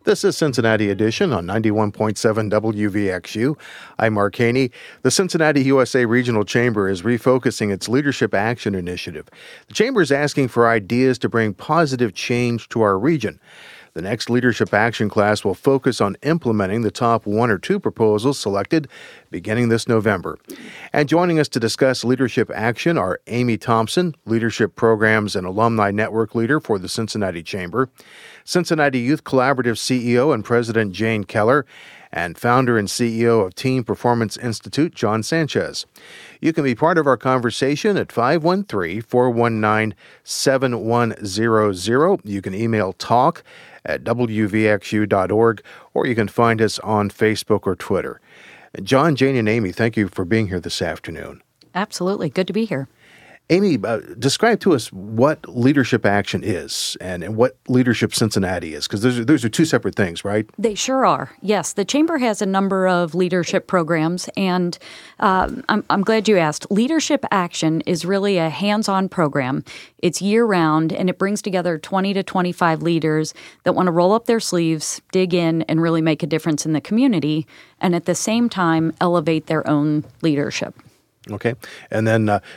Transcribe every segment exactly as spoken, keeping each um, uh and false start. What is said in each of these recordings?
This is Cincinnati Edition on ninety-one point seven W V X U. I'm Mark Haney. The Cincinnati U S A Regional Chamber is refocusing its Leadership Action Initiative. The Chamber is asking for ideas to bring positive change to our region. The next Leadership Action class will focus on implementing the top one or two proposals selected beginning this November. And joining us to discuss Leadership Action are Amy Thompson, Leadership Programs and Alumni Network Leader for the Cincinnati Chamber, Cincinnati Youth Collaborative C E O and President Jane Keller, and founder and C E O of Team Performance Institute, John Sanchez. You can be part of our conversation at five one three, four one nine, seven one zero zero. You can email talk at w v x u dot org, or you can find us on Facebook or Twitter. John, Jane, and Amy, thank you for being here this afternoon. Absolutely. Good to be here. Amy, uh, describe to us what Leadership Action is and, and what Leadership Cincinnati is, because those are, those are two separate things, right? They sure are. Yes, the Chamber has a number of leadership programs, and um, I'm, I'm glad you asked. Leadership Action is really a hands-on program. It's year-round, and it brings together twenty to twenty-five leaders that want to roll up their sleeves, dig in, and really make a difference in the community, and at the same time elevate their own leadership. Okay. And then uh,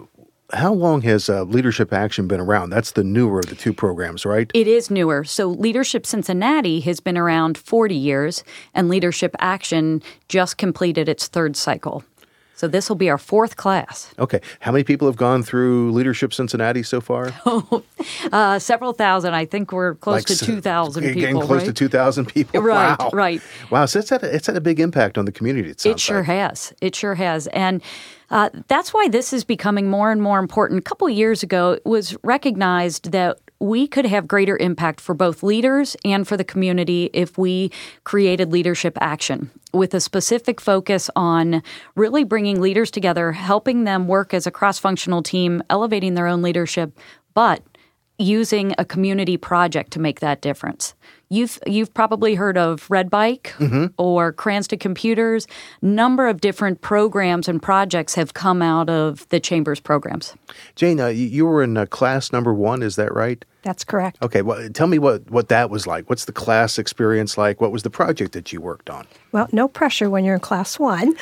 how long has uh, Leadership Action been around? That's the newer of the two programs, right? It is newer. So Leadership Cincinnati has been around forty years, and Leadership Action just completed its third cycle. So this will be our fourth class. Okay. How many people have gone through Leadership Cincinnati so far? Oh, uh, several thousand. I think we're close like, to two thousand people. Getting close right? to two thousand people? Right, wow. right. Wow. So it's had, a, it's had a big impact on the community, it sounds It sure like. has. It sure has. And uh, that's why this is becoming more and more important. A couple of years ago, it was recognized that we could have greater impact for both leaders and for the community if we created Leadership Action with a specific focus on really bringing leaders together, helping them work as a cross-functional team, elevating their own leadership, but using a community project to make that difference. You've you've probably heard of Red Bike mm-hmm. or Cranston Computers. Number of different programs and projects have come out of the Chamber's programs. Jane, uh, you were in uh, class number one, is that right? That's correct. Okay, well, tell me what, what that was like. What's the class experience like? What was the project that you worked on? Well, no pressure when you're in class one.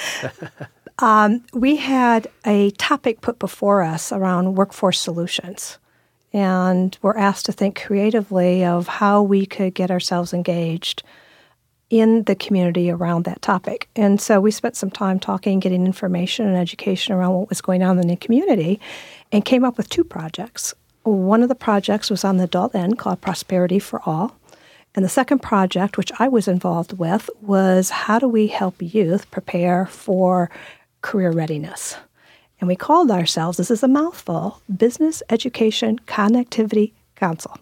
um, we had a topic put before us around workforce solutions. And we're asked to think creatively of how we could get ourselves engaged in the community around that topic. And so we spent some time talking, getting information and education around what was going on in the community, and came up with two projects. One of the projects was on the adult end called Prosperity for All. And the second project, which I was involved with, was how do we help youth prepare for career readiness? And we called ourselves, this is a mouthful, Business Education Connectivity Council.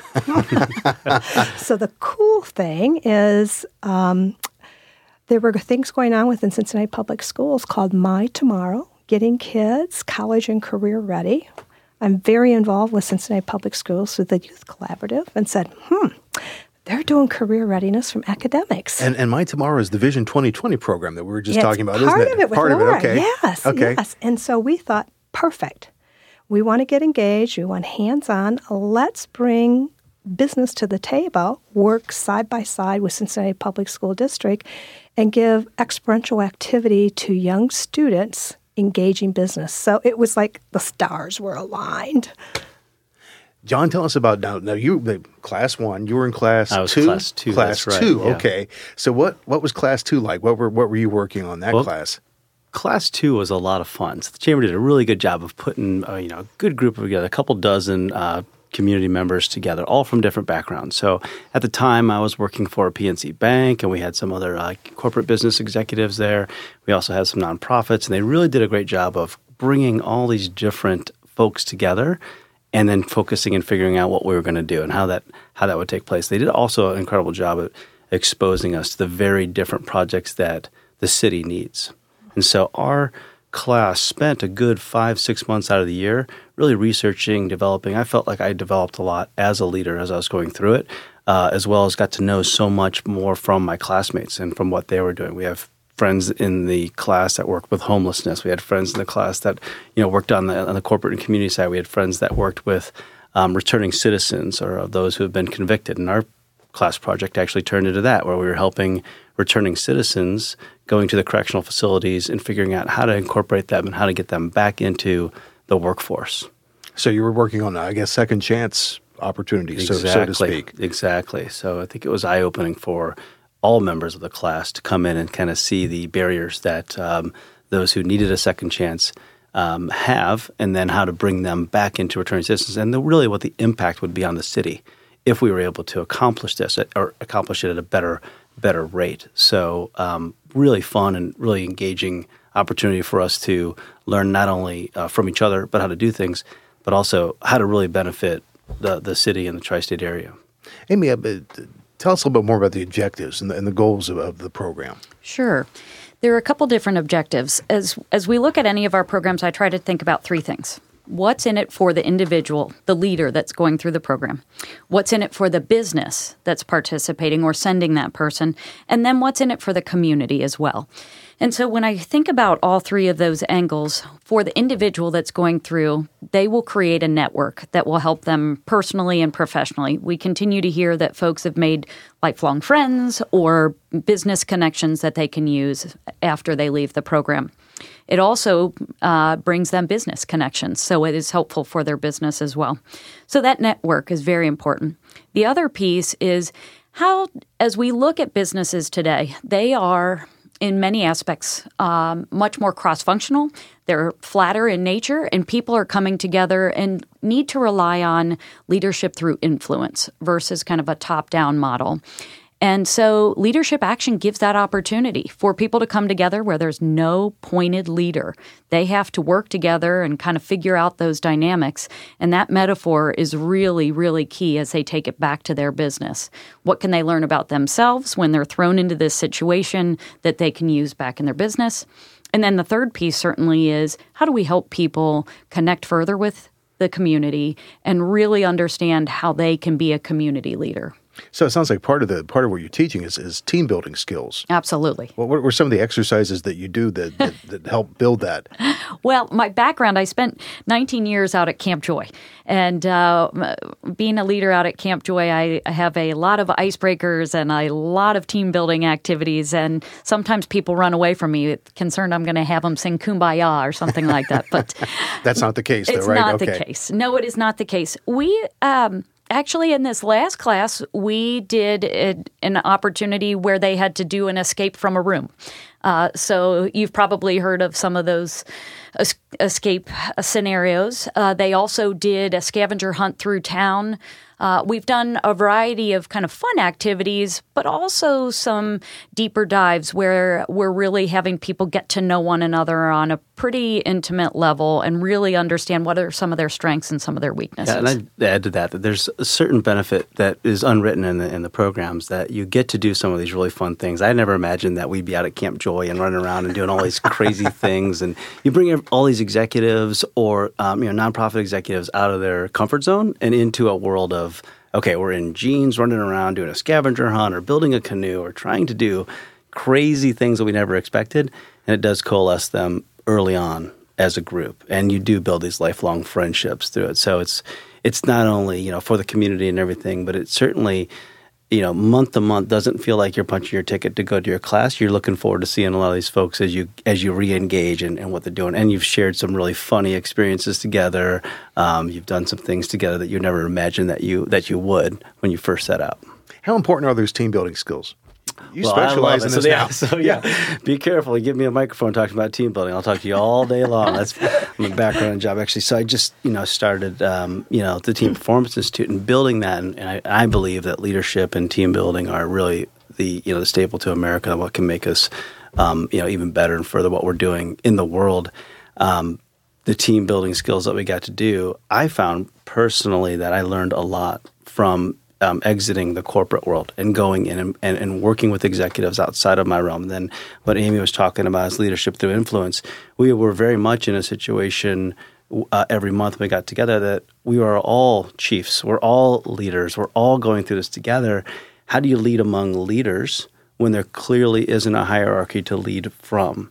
So the cool thing is um, there were things going on within Cincinnati Public Schools called My Tomorrow, getting kids college and career ready. I'm very involved with Cincinnati Public Schools through the Youth Collaborative and said, hmm, they're doing career readiness from academics. And and My Tomorrow is the Vision twenty twenty program that we were just yeah, talking about, part isn't it? Of it with part Laura. of it, okay. Yes, okay. yes. And so we thought, perfect. We want to get engaged. We want hands-on. Let's bring business to the table, work side by side with Cincinnati Public School District, and give experiential activity to young students engaging business. So it was like the stars were aligned. John, tell us about now. Now you class one. You were in class I was two. Class two. Class that's two. Right, yeah. Okay. So what what was class two like? What were what were you working on that well, class? Class two was a lot of fun. So the Chamber did a really good job of putting uh, you know a good group of together, a couple dozen uh, community members together, all from different backgrounds. So at the time, I was working for a P N C Bank, and we had some other uh, corporate business executives there. We also had some nonprofits, and they really did a great job of bringing all these different folks together and then focusing and figuring out what we were going to do and how that how that would take place. They did also an incredible job of exposing us to the very different projects that the city needs. And so our class spent a good five, six months out of the year really researching, developing. I felt like I developed a lot as a leader as I was going through it, uh, as well as got to know so much more from my classmates and from what they were doing. We have friends in the class that worked with homelessness. We had friends in the class that, you know, worked on the on the corporate and community side. We had friends that worked with um, returning citizens or those who have been convicted. And our class project actually turned into that, where we were helping returning citizens going to the correctional facilities and figuring out how to incorporate them and how to get them back into the workforce. So you were working on, I guess, second chance opportunities, exactly. so, so to speak. Exactly. So I think it was eye-opening for all members of the class to come in and kind of see the barriers that um, those who needed a second chance um, have, and then how to bring them back into returning citizens, and the, really what the impact would be on the city if we were able to accomplish this at, or accomplish it at a better better rate. So um, really fun and really engaging opportunity for us to learn not only uh, from each other, but how to do things, but also how to really benefit the, the city and the tri-state area. Amy, uh, tell us a little bit more about the objectives and the, and the goals of, of the program. Sure. There are a couple different objectives. As as we look at any of our programs, I try to think about three things. What's in it for the individual, the leader that's going through the program? What's in it for the business that's participating or sending that person? And then what's in it for the community as well? And so when I think about all three of those angles, for the individual that's going through, they will create a network that will help them personally and professionally. We continue to hear that folks have made lifelong friends or business connections that they can use after they leave the program. It also uh, brings them business connections, so it is helpful for their business as well. So that network is very important. The other piece is how, as we look at businesses today, they are, in many aspects, um, much more cross-functional. They're flatter in nature, and people are coming together and need to rely on leadership through influence versus kind of a top-down model. And so leadership action gives that opportunity for people to come together where there's no pointed leader. They have to work together and kind of figure out those dynamics. And that metaphor is really, really key as they take it back to their business. What can they learn about themselves when they're thrown into this situation that they can use back in their business? And then the third piece certainly is, how do we help people connect further with the community and really understand how they can be a community leader? So it sounds like part of the part of what you're teaching is, is team building skills. Absolutely. What were some of the exercises that you do that, that, that help build that? Well, my background, I spent nineteen years out at Camp Joy. And uh, being a leader out at Camp Joy, I have a lot of icebreakers and a lot of team building activities. And sometimes people run away from me, concerned I'm going to have them sing Kumbaya or something like that. But that's not the case, though, it's right? It's not okay. the case. No, it is not the case. We... Um, Actually, in this last class, we did a, an opportunity where they had to do an escape from a room. Uh, so you've probably heard of some of those es- escape scenarios. Uh, they also did a scavenger hunt through town. Uh, we've done a variety of kind of fun activities, but also some deeper dives where we're really having people get to know one another on a pretty intimate level and really understand what are some of their strengths and some of their weaknesses. Yeah, and I'd add to that that there's a certain benefit that is unwritten in the in the programs that you get to do some of these really fun things. I never imagined that we'd be out at Camp Joy and running around and doing all these crazy things. And you bring all these executives or um, you know nonprofit executives out of their comfort zone and into a world of, okay, we're in jeans running around doing a scavenger hunt or building a canoe or trying to do crazy things that we never expected. And it does coalesce them early on as a group. And you do build these lifelong friendships through it. So it's it's not only, you know, for the community and everything, but it's certainly, you know, month to month doesn't feel like you're punching your ticket to go to your class. You're looking forward to seeing a lot of these folks as you as you re-engage in, in what they're doing. And you've shared some really funny experiences together. Um, you've done some things together that you never imagined that you that you would when you first set out. How important are those team building skills? You well, specialize in this so, now. Yeah, so yeah, be careful. You give me a microphone talking about team building, I'll talk to you all day long. That's my background job, actually. So I just, you know, started, um, you know, the Team Performance Institute and building that. And, and I, I believe that leadership and team building are really the, you know, the staple to America, what can make us, um, you know, even better and further what we're doing in the world. Um, the team building skills that we got to do, I found personally that I learned a lot from Um, exiting the corporate world and going in and, and, and working with executives outside of my realm. And then what Amy was talking about is leadership through influence. We were very much in a situation uh, every month we got together that we are all chiefs. We're all leaders. We're all going through this together. How do you lead among leaders when there clearly isn't a hierarchy to lead from?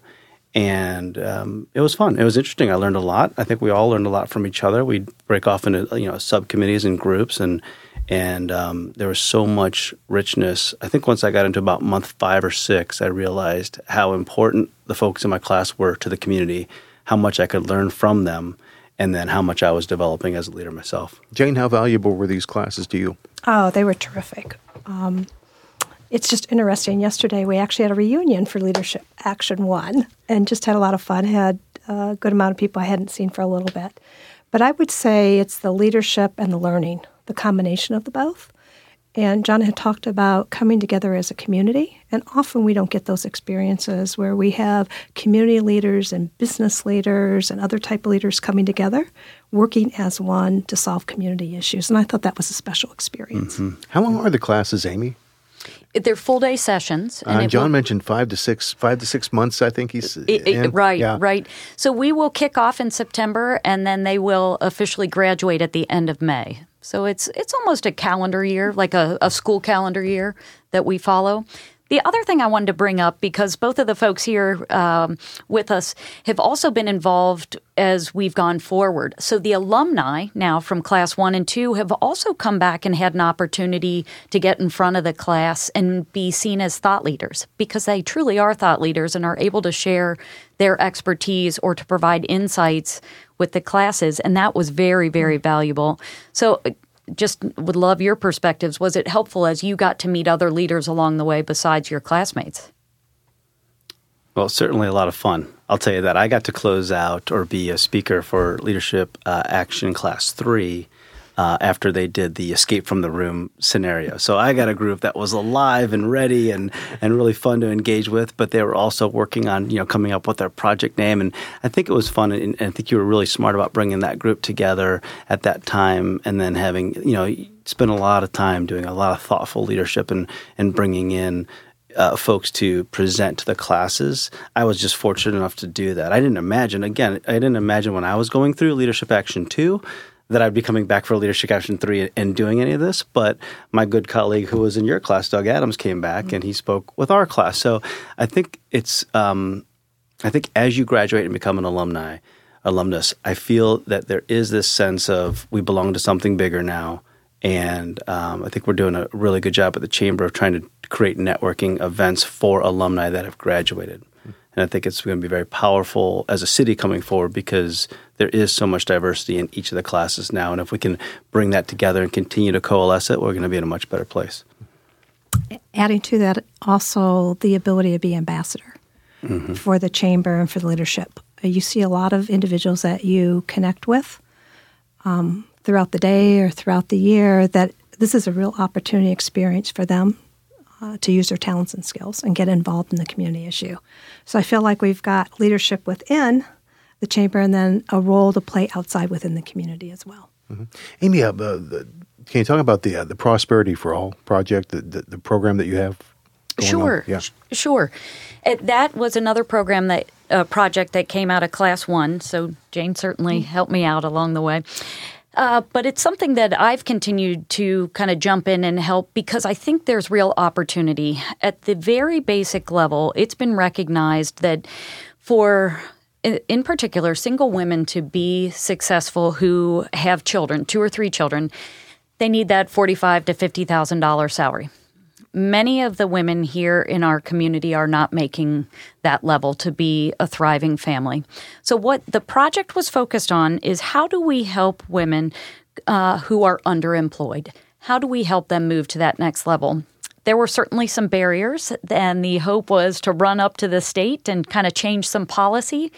And um, it was fun. It was interesting. I learned a lot. I think we all learned a lot from each other. We'd break off into, you know, subcommittees and groups and And um, there was so much richness. I think once I got into about month five or six, I realized how important the folks in my class were to the community, how much I could learn from them, and then how much I was developing as a leader myself. Jane, how valuable were these classes to you? Oh, they were terrific. Um, it's just interesting. Yesterday, we actually had a reunion for Leadership Action One and just had a lot of fun. Had a good amount of people I hadn't seen for a little bit. But I would say it's the leadership and the learning, the combination of the both. And John had talked about coming together as a community, and often we don't get those experiences where we have community leaders and business leaders and other type of leaders coming together, working as one to solve community issues. And I thought that was a special experience. Mm-hmm. How long are the classes, Amy? They're full-day sessions. And uh, John will, mentioned five to six, five to six months, I think he's it, it, Right, yeah. right. So we will kick off in September, and then they will officially graduate at the end of May. So it's it's almost a calendar year, like a, a school calendar year that we follow. The other thing I wanted to bring up, because both of the folks here um, with us have also been involved as we've gone forward. So the alumni now from class one and two have also come back and had an opportunity to get in front of the class and be seen as thought leaders, because they truly are thought leaders and are able to share their expertise or to provide insights with the classes. And that was very, very valuable. So just would love your perspectives. Was it helpful as you got to meet other leaders along the way besides your classmates? Well, certainly a lot of fun. I'll tell you that. I got to close out or be a speaker for Leadership uh, Action Class three uh, after they did the Escape from the Room scenario. So I got a group that was alive and ready and, and really fun to engage with, but they were also working on, you know, coming up with their project name. And I think it was fun, and, and I think you were really smart about bringing that group together at that time and then having, you know, spend a lot of time doing a lot of thoughtful leadership and, and bringing in Uh, folks to present to the classes. I was just fortunate enough to do that. I didn't imagine, again, I didn't imagine when I was going through Leadership Action two that I'd be coming back for Leadership Action three and doing any of this. But my good colleague who was in your class, Doug Adams, came back mm-hmm. and he spoke with our class. So I think it's, um, I think as you graduate and become an alumni, alumnus, I feel that there is this sense of we belong to something bigger now. And um, I think we're doing a really good job at the Chamber of trying to create networking events for alumni that have graduated. And I think it's going to be very powerful as a city coming forward because there is so much diversity in each of the classes now. And if we can bring that together and continue to coalesce it, we're going to be in a much better place. Adding to that, also the ability to be ambassador mm-hmm. for the Chamber and for the leadership. You see a lot of individuals that you connect with um, throughout the day or throughout the year that this is a real opportunity experience for them uh, to use their talents and skills and get involved in the community issue. So I feel like we've got leadership within the Chamber and then a role to play outside within the community as well. Mm-hmm. Amy, uh, the, can you talk about the uh, the Prosperity for All project, the, the, the program that you have going Sure, on? Yeah. Sh- sure. It, that was another program that uh, project that came out of Class One. So Jane certainly mm-hmm. helped me out along the way. Uh, but it's something that I've continued to kind of jump in and help because I think there's real opportunity. At the very basic level, it's been recognized that for, in particular, single women to be successful who have children, two or three children, they need that forty-five thousand to fifty thousand dollars salary. Many of the women here in our community are not making that level to be a thriving family. So what the project was focused on is how do we help women uh, who are underemployed? How do we help them move to that next level? There were certainly some barriers, and the hope was to run up to the state and kind of change some policy,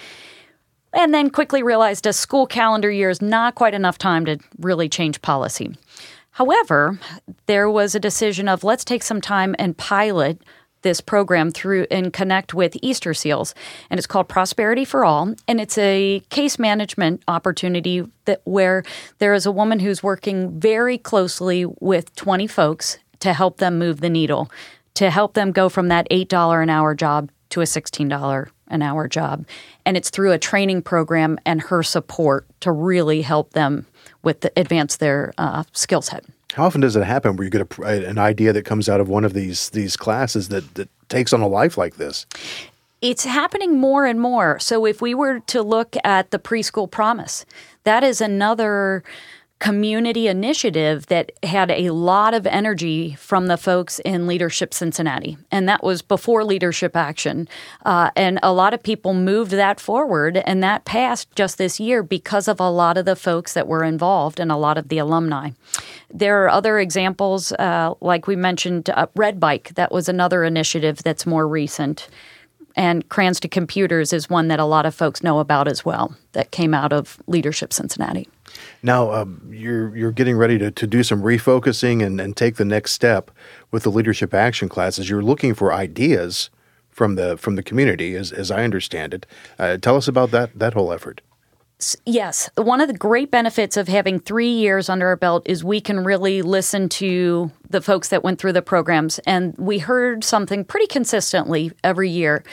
and then quickly realized a school calendar year is not quite enough time to really change policy. However, there was a decision of let's take some time and pilot this program through and connect with Easter Seals. And it's called Prosperity for All. And it's a case management opportunity that where there is a woman who's working very closely with twenty folks to help them move the needle, to help them go from that eight dollars an hour job to a sixteen dollars an hour job. And it's through a training program and her support to really help them with the, advance their uh, skill set. How often does it happen where you get a, an idea that comes out of one of these these classes that, that takes on a life like this? It's happening more and more. So if we were to look at the Preschool Promise, that is another community initiative that had a lot of energy from the folks in Leadership Cincinnati. And that was before Leadership Action. Uh, and a lot of people moved that forward, and that passed just this year because of a lot of the folks that were involved and a lot of the alumni. There are other examples, uh, like we mentioned, uh, Red Bike. That was another initiative that's more recent. And Cranston Computers is one that a lot of folks know about as well, that came out of Leadership Cincinnati. Now, um, you're you're getting ready to, to do some refocusing and, and take the next step with the Leadership Action classes. You're looking for ideas from the from the community, as as I understand it. Uh, tell us about that that whole effort. Yes. One of the great benefits of having three years under our belt is we can really listen to the folks that went through the programs. And we heard something pretty consistently every year.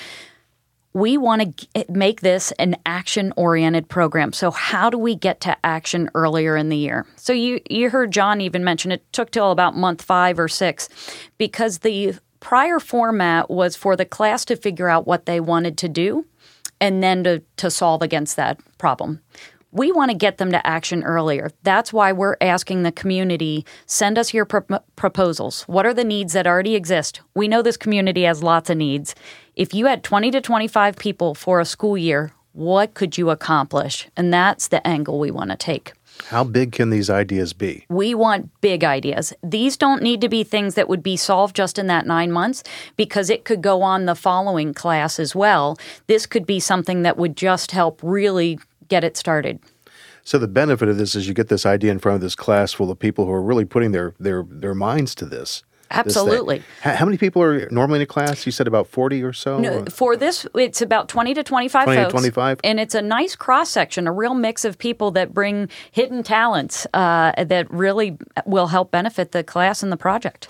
We want to make this an action-oriented program. So how do we get to action earlier in the year? So you, you heard John even mention it took till about month five or six because the prior format was for the class to figure out what they wanted to do and then to, to solve against that problem. We want to get them to action earlier. That's why we're asking the community, send us your pro- proposals. What are the needs that already exist? We know this community has lots of needs. If you had twenty to twenty-five people for a school year, what could you accomplish? And that's the angle we want to take. How big can these ideas be? We want big ideas. These don't need to be things that would be solved just in that nine months because it could go on the following class as well. This could be something that would just help really get it started. So the benefit of this is you get this idea in front of this class full of people who are really putting their their, their minds to this. Absolutely. How, how many people are normally in a class? You said about forty or so? No, for this, it's about twenty to twenty-five twenty folks. to twenty-five? And it's a nice cross-section, a real mix of people that bring hidden talents uh, that really will help benefit the class and the project.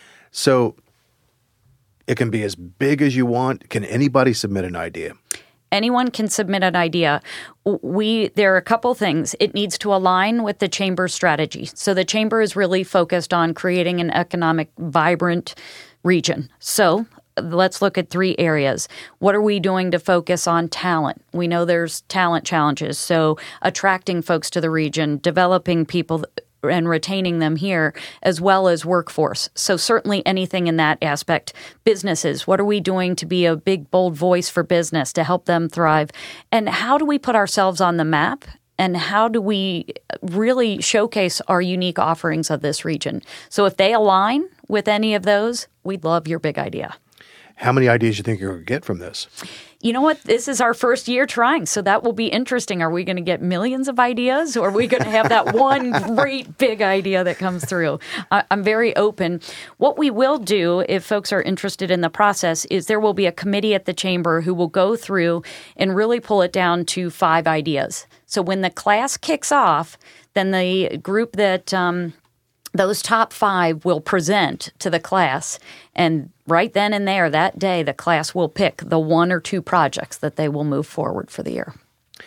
So it can be as big as you want. Can anybody submit an idea? Anyone can submit an idea. We there are a couple things. It needs to align with the Chamber's strategy. So the Chamber is really focused on creating an economic, vibrant region. So let's look at three areas. What are we doing to focus on talent? We know there's talent challenges. So attracting folks to the region, developing people and retaining them here, as well as workforce. So certainly anything in that aspect. Businesses, what are we doing to be a big, bold voice for business to help them thrive? And how do we put ourselves on the map? And how do we really showcase our unique offerings of this region? So if they align with any of those, we'd love your big idea. How many ideas do you think you're going to get from this? You know what? This is our first year trying, so that will be interesting. Are we going to get millions of ideas, or are we going to have that one great big idea that comes through? I, I'm very open. What we will do, if folks are interested in the process, is there will be a committee at the Chamber who will go through and really pull it down to five ideas. So when the class kicks off, then the group that um, those top five will present to the class, and right then and there, that day, the class will pick the one or two projects that they will move forward for the year.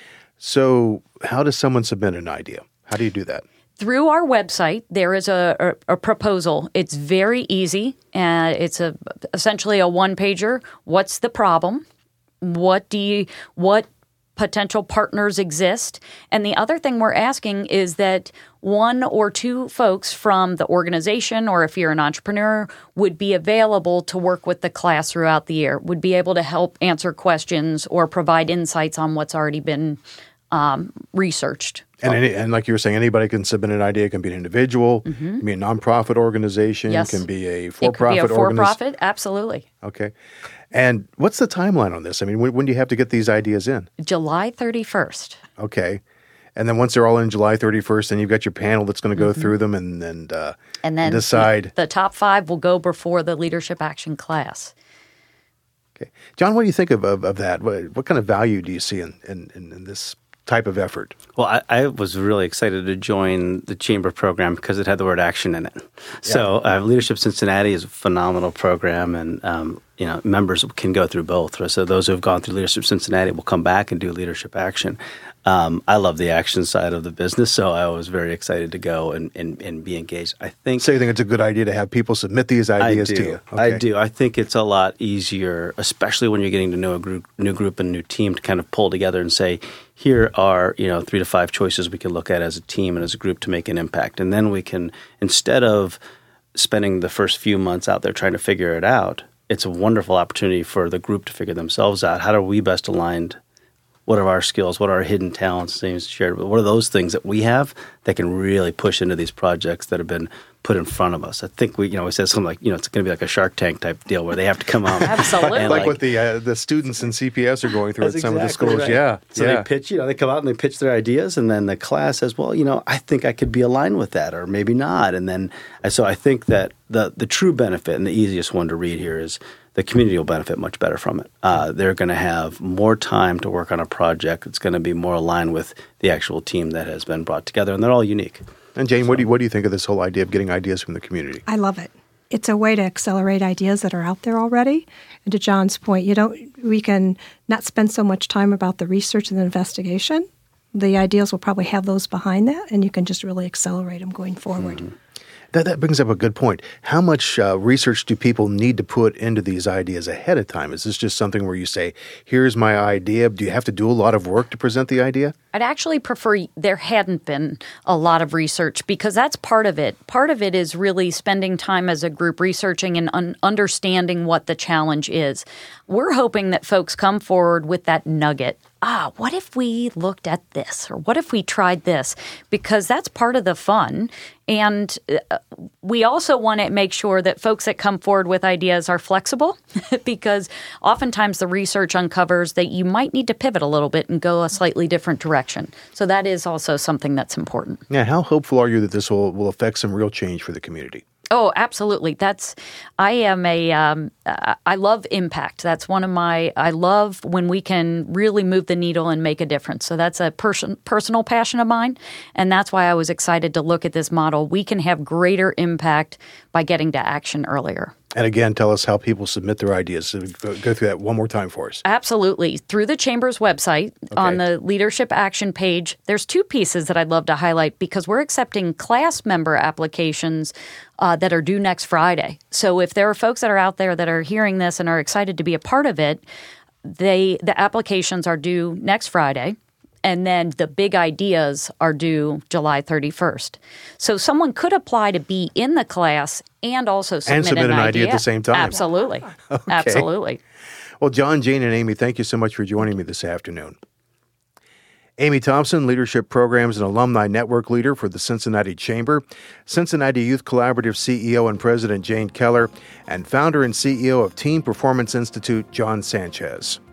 So how does someone submit an idea? How do you do that? Through our website, there is a, a, a proposal. It's very easy. Uh, it's a essentially a one-pager. What's the problem? What do you what potential partners exist? And the other thing we're asking is that one or two folks from the organization, or if you're an entrepreneur, would be available to work with the class throughout the year, would be able to help answer questions or provide insights on what's already been um, researched. And, any, and like you were saying, anybody can submit an idea. It can be an individual, mm-hmm. It can be a nonprofit organization, yes. It can be a for-profit organization. It could be a for-profit, organiz- absolutely. Okay. And what's the timeline on this? I mean, when, when do you have to get these ideas in? July thirty-first. Okay. And then once they're all in July thirty-first, then you've got your panel that's going to go mm-hmm. through them and, and, uh, and then decide. The top five will go before the Leadership Action class. Okay. John, what do you think of, of, of that? What, what kind of value do you see in, in, in this type of effort? Well, I, I was really excited to join the Chamber program because it had the word action in it. So yeah. uh, Leadership Cincinnati is a phenomenal program, and um, you know members can go through both. So those who have gone through Leadership Cincinnati will come back and do Leadership Action. Um, I love the action side of the business, so I was very excited to go and, and, and be engaged. I think. So you think it's a good idea to have people submit these ideas I do. to you? Okay. I do. I think it's a lot easier, especially when you're getting to know a group, new group and new team, to kind of pull together and say, here are, you know, three to five choices we can look at as a team and as a group to make an impact. And then we can, instead of spending the first few months out there trying to figure it out, it's a wonderful opportunity for the group to figure themselves out. How are we best aligned? What are our skills? What are our hidden talents, things shared? What are those things that we have that can really push into these projects that have been put in front of us? I think we, you know, we said something like, you know, it's going to be like a Shark Tank type deal where they have to come out. Absolutely. like, like what the uh, the students in C P S are going through at some exactly of the schools. Right. Yeah. So yeah. they pitch, you know, they come out and they pitch their ideas, and then the class says, well, you know, I think I could be aligned with that, or maybe not. And then, so I think that the the true benefit and the easiest one to read here is the community will benefit much better from it. Uh, they're going to have more time to work on a project that's going to be more aligned with the actual team that has been brought together, and they're all unique. And Jane, so, what do you, what do you think of this whole idea of getting ideas from the community? I love it. It's a way to accelerate ideas that are out there already. And to John's point, you don't. We can not spend so much time about the research and the investigation. The ideas will probably have those behind that, and you can just really accelerate them going forward. Mm-hmm. That, that brings up a good point. How much uh, research do people need to put into these ideas ahead of time? Is this just something where you say, here's my idea? Do you have to do a lot of work to present the idea? I'd actually prefer there hadn't been a lot of research, because that's part of it. Part of it is really spending time as a group researching and un- understanding what the challenge is. We're hoping that folks come forward with that nugget. Ah, what if we looked at this, or what if we tried this? Because that's part of the fun. And uh, we also want to make sure that folks that come forward with ideas are flexible, because oftentimes the research uncovers that you might need to pivot a little bit and go a slightly different direction. So that is also something that's important. Yeah, how hopeful are you that this will, will affect some real change for the community? Oh, absolutely. That's, I am a, um, uh, I love impact. That's one of my, I love when we can really move the needle and make a difference. So that's a person, personal passion of mine. And that's why I was excited to look at this model. We can have greater impact by getting to action earlier. And again, tell us how people submit their ideas. So go, go through that one more time for us. Absolutely. Through the Chamber's website, okay. On the Leadership Action page, there's two pieces that I'd love to highlight, because we're accepting class member applications uh, that are due next Friday. So if there are folks that are out there that are hearing this and are excited to be a part of it, they the applications are due next Friday. And then the big ideas are due July thirty-first. So someone could apply to be in the class and also submit, and submit an, an idea. idea at the same time. Absolutely. Okay. Absolutely. Well, John, Jane, and Amy, thank you so much for joining me this afternoon. Amy Thompson, Leadership Programs and Alumni Network Leader for the Cincinnati Chamber, Cincinnati Youth Collaborative C E O and President Jane Keller, and founder and C E O of Team Performance Institute, John Sanchez.